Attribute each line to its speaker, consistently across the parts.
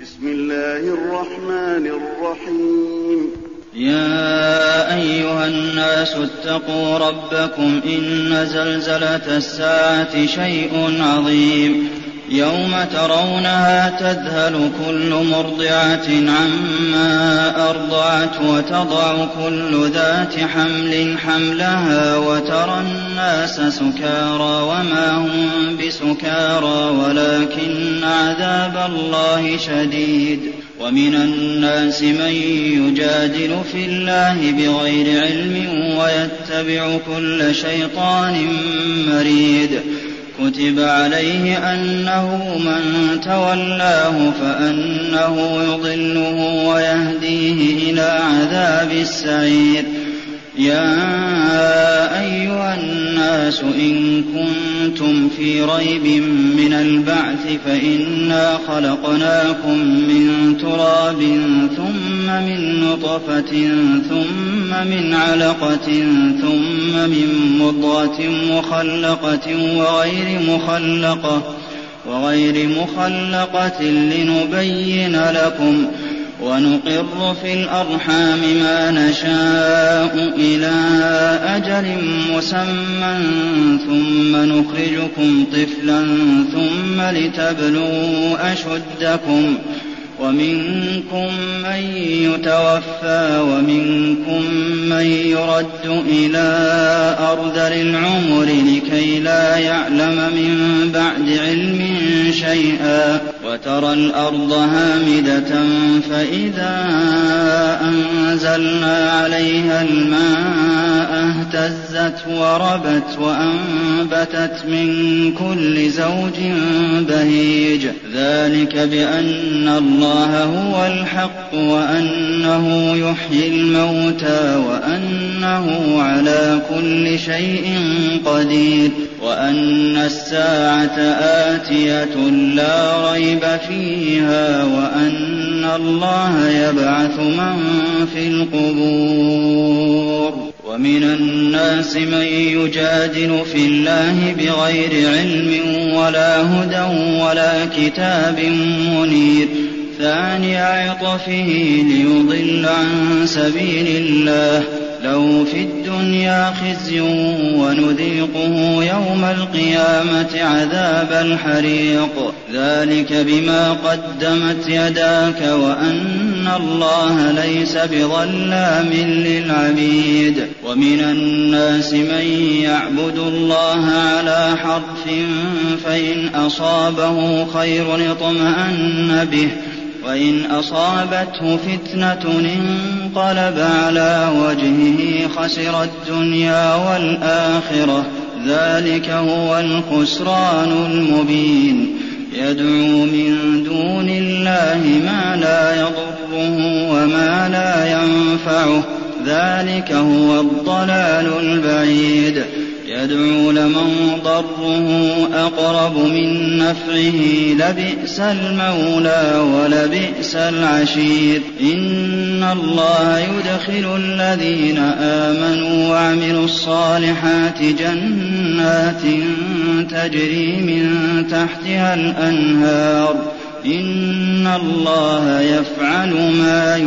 Speaker 1: بسم الله الرحمن الرحيم.
Speaker 2: يا أيها الناس اتقوا ربكم إن زلزلة الساعة شيء عظيم يوم ترونها تذهل كل مرضعة عما أرضعت وتضع كل ذات حمل حملها وترى الناس سكارى وما هم بسكارى ولكن عذاب الله شديد. ومن الناس من يجادل في الله بغير علم ويتبع كل شيطان مريد. كتب عليه أنه من تولاه فأنه يضله ويهديه إلى عذاب السعير. يا أيها الناس إن كنتم في ريب من البعث فإنا خلقناكم من تراب ثم من نطفة ثم من علقة ثم من مضغة مخلقة وغير مخلقة لنبين لكم ونقر في الأرحام ما نشاء إلى أجل مسمى ثم نخرجكم طفلا ثم لتبلغوا أشدكم ومنكم من يتوفى ومنكم من يرد إلى أرذل العمر لكي لا يعلم من بعد علم شيئا. وترى الأرض هامدة فإذا أنزلنا عليها الماء اهتزت وربت وأنبتت من كل زوج بهيج. ذلك بأن الله هو الحق وأنه يحيي الموتى وأنه على كل شيء قدير وأن الساعة آتية لا ريب فيها وأن الله يبعث من في القبور. ومن الناس من يجادل في الله بغير علم ولا هدى ولا كتاب منير. ثاني عطفه ليضل عن سبيل الله له في الدنيا خزي ونذيقه يوم القيامة عذاب الحريق. ذلك بما قدمت يداك وأن الله ليس بظلام للعبيد. ومن الناس من يعبد الله على حرف فإن أصابه خير اطمأن به وإن أصابته فتنة انقلب على وجهه خسر الدنيا والآخرة. ذلك هو الخسران المبين. يدعو من دون الله ما لا يضره وما لا ينفعه. ذلك هو الضلال البعيد. يدعو لمن ضره أقرب من نفعه لبئس المولى ولبئس العشير. إن الله يدخل الذين آمنوا وعملوا الصالحات جنات تجري من تحتها الأنهار. إن الله يفعل ما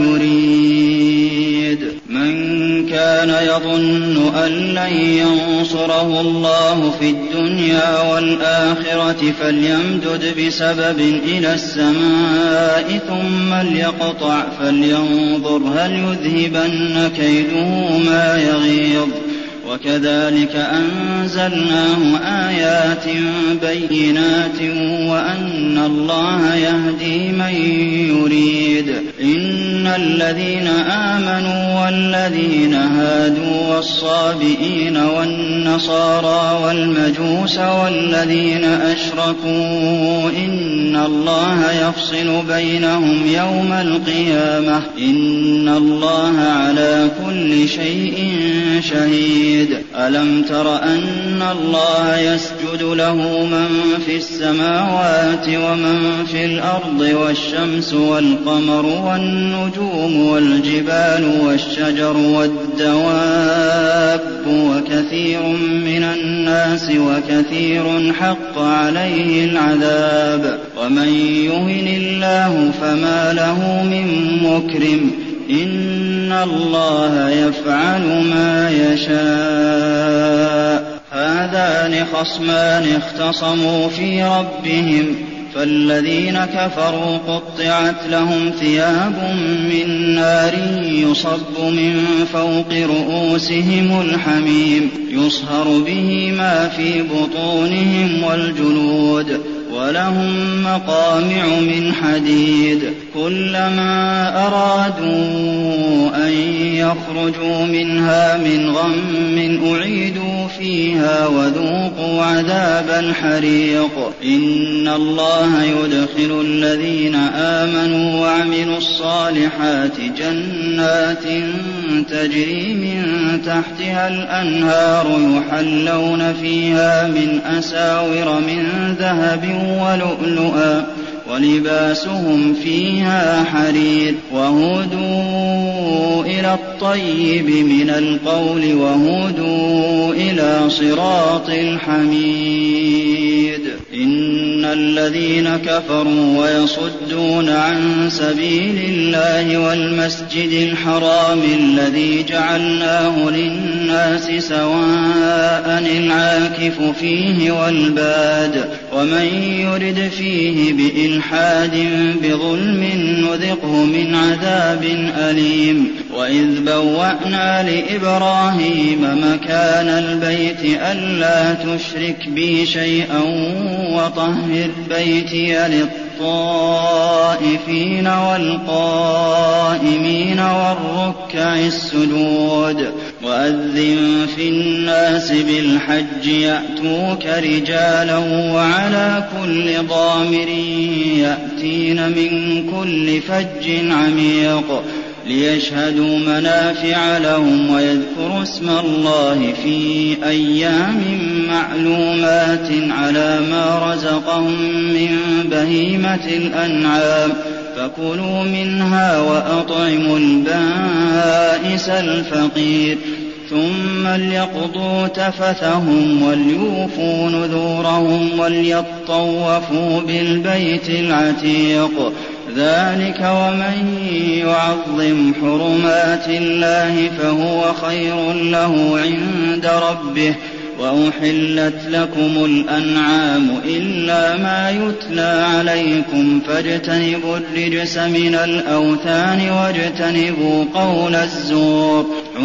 Speaker 2: يريد. من كان يظن أن لن ينصره الله في الدنيا والآخرة فليمدد بسبب إلى السماء ثم ليقطع فلينظر هل يذهبن كيده ما يغيظ. وكذلك أنزلناه آيات بينات وأن الله يهدي من يريد. إن الذين آمنوا والذين هادوا والصابئين والنصارى والمجوس والذين أشركوا إن الله يفصل بينهم يوم القيامة. إن الله على كل شيء شهيد. ألم تر أن الله يسجد له من في السماوات ومن في الأرض والشمس والقمر والنجوم والنجوم والجبال والشجر والدواب وكثير من الناس وكثير حق عليه العذاب ومن يهن الله فما له من مكرم إن الله يفعل ما يشاء هذان خصمان اختصموا في ربهم فالذين كفروا قطعت لهم ثياب من نار يصب من فوق رؤوسهم الحميم يصهر به ما في بطونهم والجلود ولهم مقامع من حديد كلما أرادوا أن يخرجوا منها من غم أعيدوا فيها وذوقوا عذاب الحريق إن الله يدخل الذين آمنوا وعملوا الصالحات جنات تجري من تحتها الأنهار يحلون فيها من أساور من ذهب ولؤلؤا ولباسهم فيها حرير وهدوا إلى الطيب من القول وهدوا إلى صراط الحميد إن الذين كفروا ويصدون عن سبيل الله والمسجد الحرام الذي جعلناه للناس سواء العاكف فيه والباد ومن يرد فيه بإلحاد بظلم نذقه من عذاب أليم وإذ بوأنا لإبراهيم مكان البيت ألا تشرك بي شيئا وطهر بيتي للطائفين والقائمين والركع السجود وأذن في الناس بالحج يأتوك رجالا وعلى كل ضامر يأتين من كل فج عميق ليشهدوا منافع لهم ويذكروا اسم الله في أيام معلومات على ما رزقهم من بهيمة الأنعام فكلوا منها وأطعموا البائس الفقير ثم ليقضوا تفثهم وليوفوا نذورهم وليطوفوا بالبيت العتيق ذلك ومن يعظم حرمات الله فهو خير له عند ربه وأحلت لكم الأنعام إلا ما يتلى عليكم فاجتنبوا الرجس من الأوثان واجتنبوا قول الزور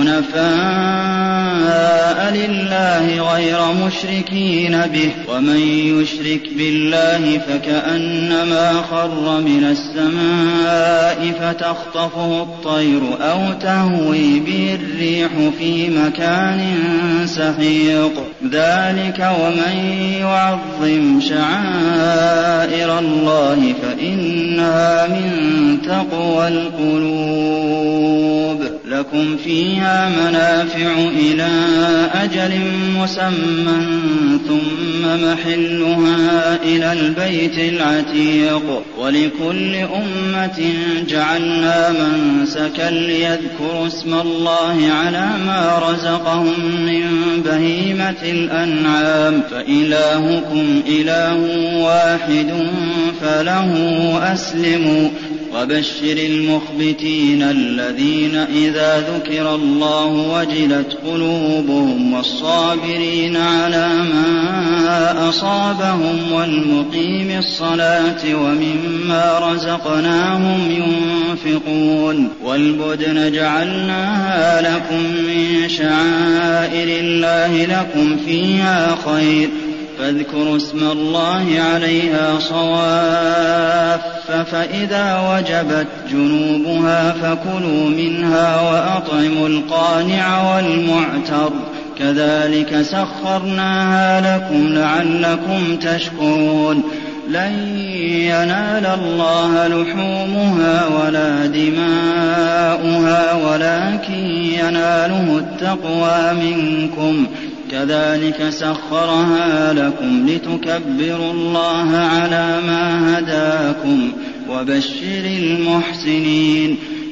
Speaker 2: حنفاء لله غير مشركين به ومن يشرك بالله فكأنما خر من السماء فتخطفه الطير أو تهوي به الريح في مكان سحيق ذلك ومن يعظم شعائر الله فإنها من تقوى القلوب لكم فيها منافع إلى أجل مسمى ثم محلها إلى البيت العتيق ولكل أمة جعلنا منسكا ليذكروا اسم الله على ما رزقهم من بهيمة الأنعام فإلهكم إله واحد فله أسلموا وبشر المخبتين الذين إذا ذكر الله وجلت قلوبهم والصابرين على ما أصابهم والمقيم الصلاة ومما رزقناهم ينفقون والبدن جعلناها لكم من شعائر الله لكم فيها خير فاذكروا اسم الله عليها صواف فإذا وجبت جنوبها فكلوا منها وأطعموا القانع والمعتر كذلك سخرناها لكم لعلكم تشكرون لن ينال الله لحومها ولا دماؤها ولكن يناله التقوى منكم كذلك سخرها لكم لتكبروا الله على ما هداكم وبشر المحسنين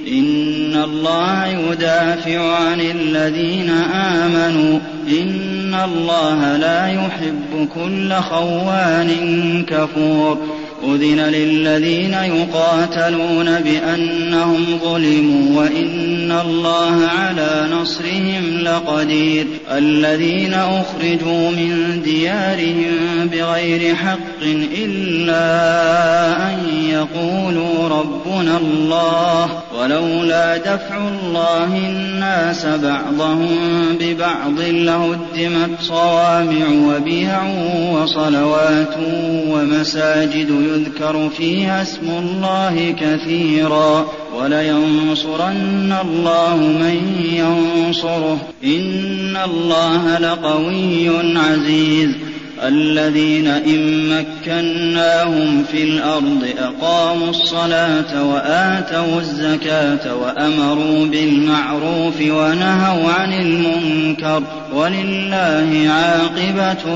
Speaker 2: إن الله يدافع عن الذين آمنوا إن الله لا يحب كل خوان كفور أذن للذين يقاتلون بأنهم ظلموا وإن الله على نصرهم لقدير الذين أخرجوا من ديارهم بغير حق إلا أن يقولوا ربنا الله ولولا دفع الله الناس بعضهم ببعض لهدمت صوامع وبيع وصلوات ومساجد يذكر فيها اسم الله كثيرا ولينصرن الله من ينصره إن الله لقوي عزيز الذين إن مكناهم في الأرض أقاموا الصلاة وآتوا الزكاة وأمروا بالمعروف ونهوا عن المنكر ولله عاقبة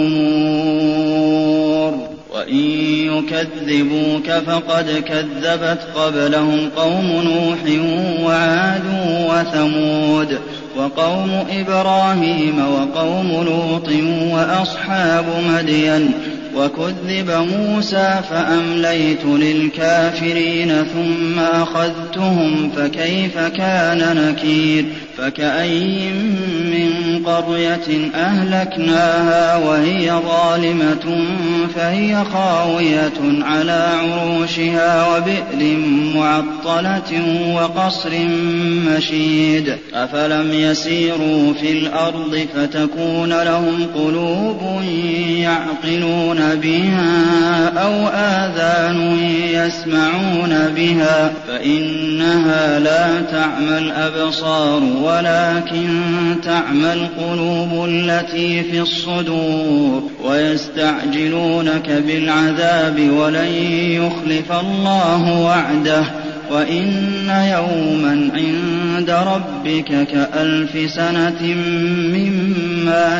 Speaker 2: الأمور وإن يكذبوك فقد كذبت قبلهم قوم نوح وعاد وثمود وقوم إبراهيم وقوم لوط وأصحاب مدين وكذب موسى فأمليت للكافرين ثم أخذتهم فكيف كان نكير فكأين من قرية أهلكناها وهي ظالمة فهي خاوية على عروشها وبئر معطلة وقصر مشيد أفلم يسيروا في الأرض فتكون لهم قلوب يعقلون بها أو آذان يسمعون بها فإنها لا تعمى الأبصار ولكن تعمى القلوب التي في الصدور ويستعجلونك بالعذاب ولن يخلف الله وعده وإن يوما عند ربك كألف سنة مما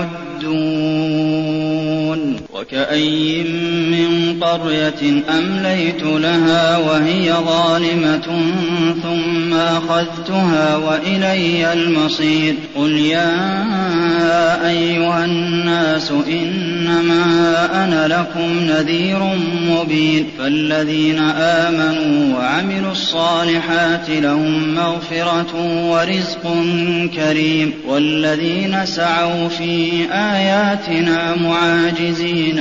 Speaker 2: تعدون وكأين من قرية أمليت لها وهي ظالمة ثم أخذتها وإلي المصير قل يا أيها الناس إنما أنا لكم نذير مبين فالذين آمنوا وعملوا الصالحات لهم مغفرة ورزق كريم والذين سعوا في آياتنا معاجزين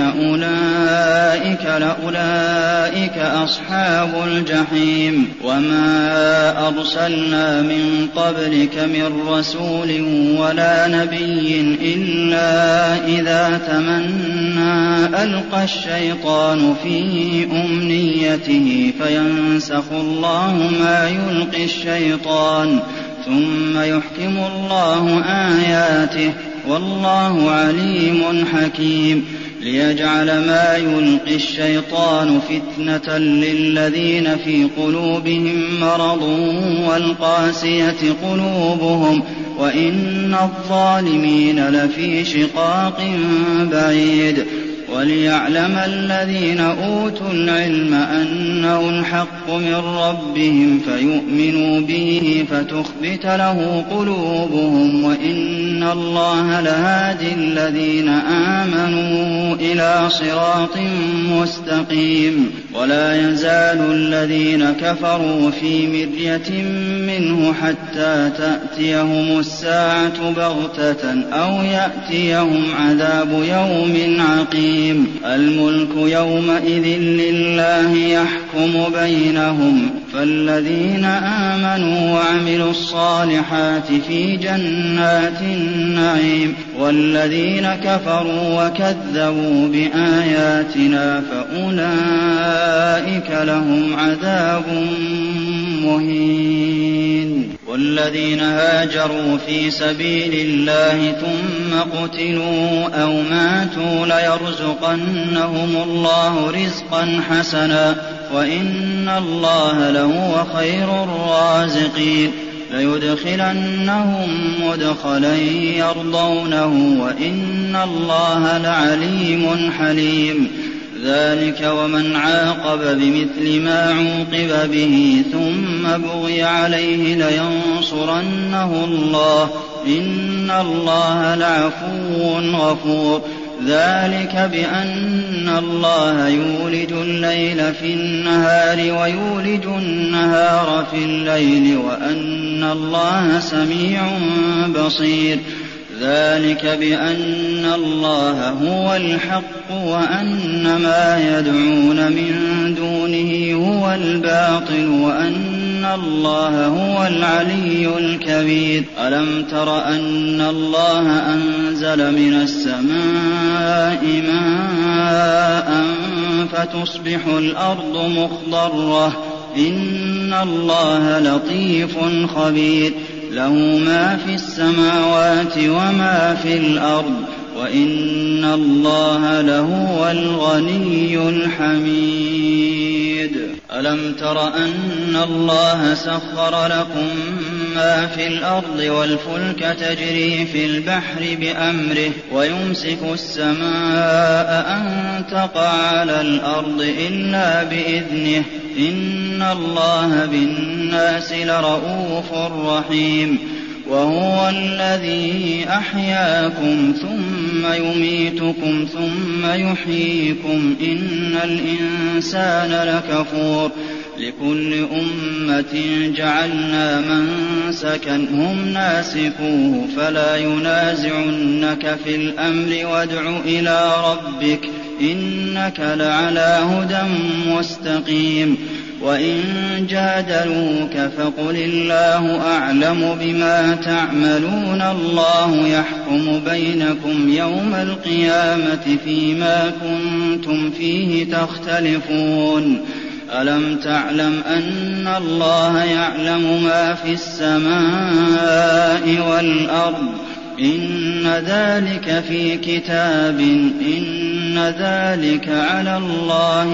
Speaker 2: أولئك أصحاب الجحيم وما أرسلنا من قبلك من رسول ولا نبي إلا إذا تمنى ألقى الشيطان في أمنيته فينسخ الله ما يلقي الشيطان ثم يحكم الله آياته والله عليم حكيم ليجعل ما يلقي الشيطان فتنة للذين في قلوبهم مرض والقاسية قلوبهم وإن الظالمين لفي شقاق بعيد وليعلم الذين أوتوا العلم أنه الحق من ربهم فيؤمنوا به فتخبت له قلوبهم وإن الله لهادي الذين آمنوا إلى صراط مستقيم ولا يزال الذين كفروا في مرية منه حتى تأتيهم الساعة بغتة أو يأتيهم عذاب يوم عقيم الملك يومئذ لله يحكم بينهم فالذين آمنوا وعملوا الصالحات في جنات النعيم والذين كفروا وكذبوا بآياتنا فأولئك لهم عذاب مهين والذين هاجروا في سبيل الله ثم قتلوا أو ماتوا ليرزقنهم الله رزقا حسنا وإن الله لهو خير الرازقين ليدخلنهم مدخلا يرضونه وإن الله لعليم حليم ذلك ومن عاقب بمثل ما عوقب به ثم بغي عليه لينصرنه الله إن الله لعفو غفور ذلك بأن الله يولج الليل في النهار ويولج النهار في الليل وأن الله سميع بصير ذلك بأن الله هو الحق وأن ما يدعون من دونه هو الباطل وأن الله هو العلي الكبير ألم تر أن الله أنزل من السماء ماء فتصبح الأرض مخضرة إن الله لطيف خبير له ما في السماوات وما في الأرض وإن الله لهو الغني الحميد ألم تر أن الله سخر لكم ما في الأرض والفلك تجري في البحر بأمره ويمسك السماء أن تقع على الأرض إلا بإذنه إن الله بالناس لرءوف رحيم وهو الذي أحياكم ثم يميتكم ثم يحييكم إن الإنسان لكفور لكل أمة جعلنا منسكا هم ناسكوه فلا ينازعنك في الأمر وادع إلى ربك إنك لعلى هدى مستقيم وإن جادلوك فقل الله أعلم بما تعملون الله يحكم بينكم يوم القيامة فيما كنتم فيه تختلفون ألم تعلم أن الله يعلم ما في السماء والأرض إن ذلك في كتاب إن ذلك على الله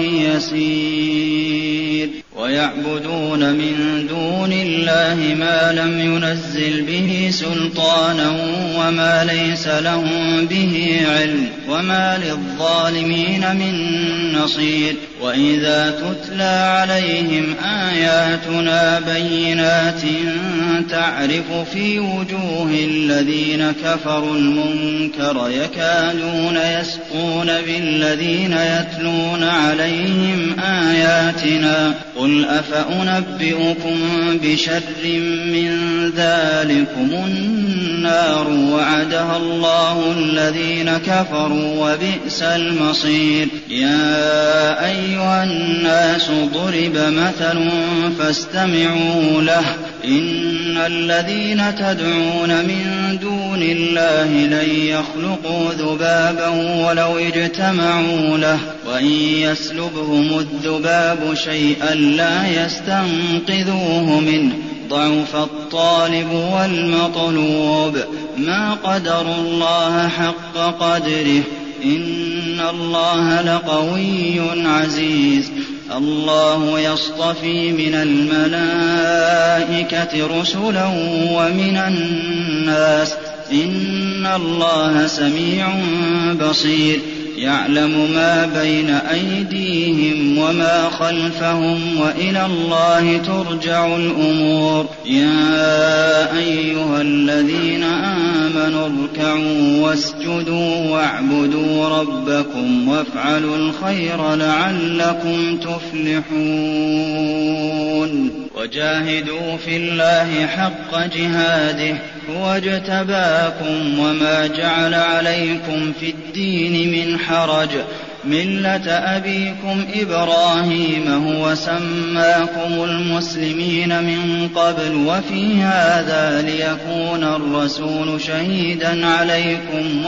Speaker 2: يسير ويعبدون من دون الله ما لم ينزل به سلطانا وما ليس لهم به علم وما للظالمين من نصير وإذا تتلى عليهم آياتنا بينات تعرف في وجوه الذين كفروا المنكر يكادون يسقون بالذين يتلون عليهم آياتنا قل أفأنبئكم بشر من ذلكم النار وعدها الله الذين كفروا وبئس المصير يا أيها الناس ضرب مثل فاستمعوا له إن الذين تدعون من دون الله لن يخلقوا ذبابا ولو اجتمعوا له وإن يسلبهم الذباب شيئا لا يستنقذوه منه ضعف الطالب والمطلوب ما قدروا الله حق قدره إن الله لقوي عزيز الله يصطفي من الملائكة رسلا ومن الناس إن الله سميع بصير يعلم ما بين أيديهم وما خلفهم وإلى الله ترجع الأمور يا أيها الذين آمنوا اركعوا واسجدوا واعبدوا ربكم وافعلوا الخير لعلكم تفلحون وجاهدوا في الله حق جهاده هو اجتباكم وما جعل عليكم في الدين من حرج ملة أبيكم إبراهيم هو سماكم المسلمين من قبل وفي هذا ليكون الرسول شهيدا عليكم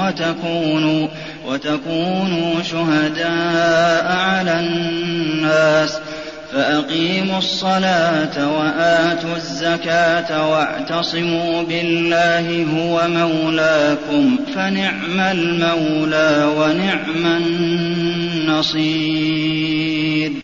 Speaker 2: وتكونوا شهداء على الناس فأقيموا الصلاة وآتوا الزكاة واعتصموا بالله هو مولاكم فنعم المولى ونعم النصير